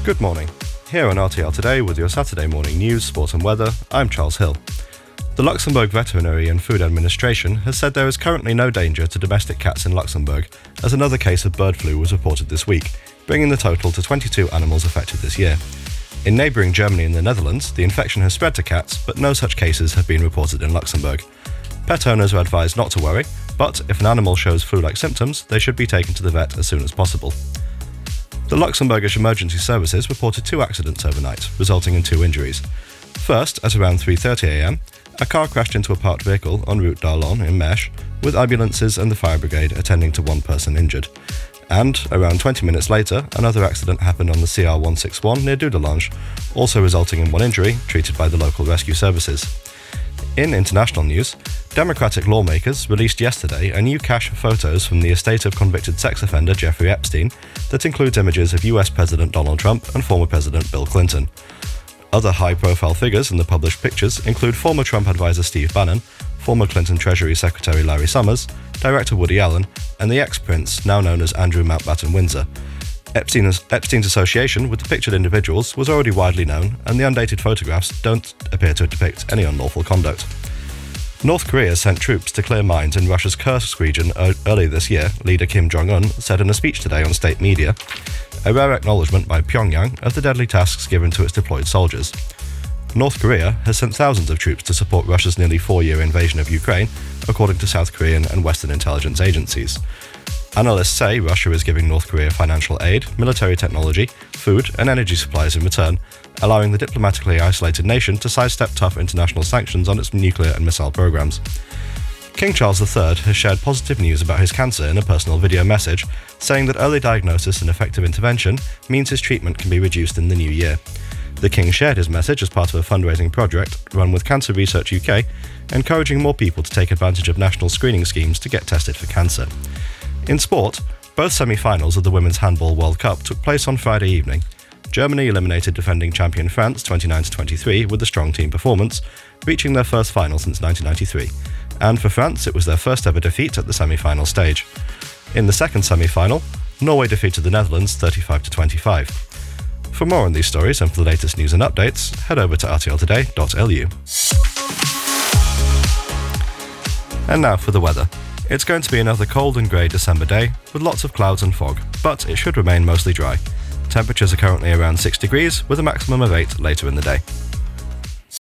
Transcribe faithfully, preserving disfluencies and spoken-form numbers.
Good morning. Here on R T L Today with your Saturday morning news, sport and weather, I'm Charles Hill. The Luxembourg Veterinary and Food Administration has said there is currently no danger to domestic cats in Luxembourg, as another case of bird flu was reported this week, bringing the total to twenty-two animals affected this year. In neighbouring Germany and the Netherlands, the infection has spread to cats, but no such cases have been reported in Luxembourg. Pet owners are advised not to worry, but if an animal shows flu-like symptoms, they should be taken to the vet as soon as possible. The Luxembourgish Emergency Services reported two accidents overnight, resulting in two injuries. First, at around three thirty a m, a car crashed into a parked vehicle en route d'Arlon in Mesh, with ambulances and the fire brigade attending to one person injured. And, around twenty minutes later, another accident happened on the C R one sixty-one near Dudelange, also resulting in one injury, treated by the local rescue services. In international news, Democratic lawmakers released yesterday a new cache of photos from the estate of convicted sex offender Jeffrey Epstein that includes images of U S President Donald Trump and former President Bill Clinton. Other high-profile figures in the published pictures include former Trump advisor Steve Bannon, former Clinton Treasury Secretary Larry Summers, director Woody Allen, and the ex-prince, now known as Andrew Mountbatten Windsor. Epstein's, Epstein's association with the pictured individuals was already widely known, and the undated photographs don't appear to depict any unlawful conduct. North Korea sent troops to clear mines in Russia's Kursk region earlier this year, leader Kim Jong-un said in a speech today on state media, a rare acknowledgement by Pyongyang of the deadly tasks given to its deployed soldiers. North Korea has sent thousands of troops to support Russia's nearly four-year invasion of Ukraine, according to South Korean and Western intelligence agencies. Analysts say Russia is giving North Korea financial aid, military technology, food and energy supplies in return, allowing the diplomatically isolated nation to sidestep tough international sanctions on its nuclear and missile programs. King Charles the Third has shared positive news about his cancer in a personal video message, saying that early diagnosis and effective intervention means his treatment can be reduced in the new year. The King shared his message as part of a fundraising project run with Cancer Research U K, encouraging more people to take advantage of national screening schemes to get tested for cancer. In sport, both semi-finals of the Women's Handball World Cup took place on Friday evening. Germany eliminated defending champion France twenty-nine to twenty-three with a strong team performance, reaching their first final since nineteen ninety-three. And for France, it was their first ever defeat at the semi-final stage. In the second semi-final, Norway defeated the Netherlands thirty-five to twenty-five. For more on these stories and for the latest news and updates, head over to r t l today dot l u. And now for the weather. It's going to be another cold and grey December day, with lots of clouds and fog, but it should remain mostly dry. Temperatures are currently around six degrees, with a maximum of eight later in the day.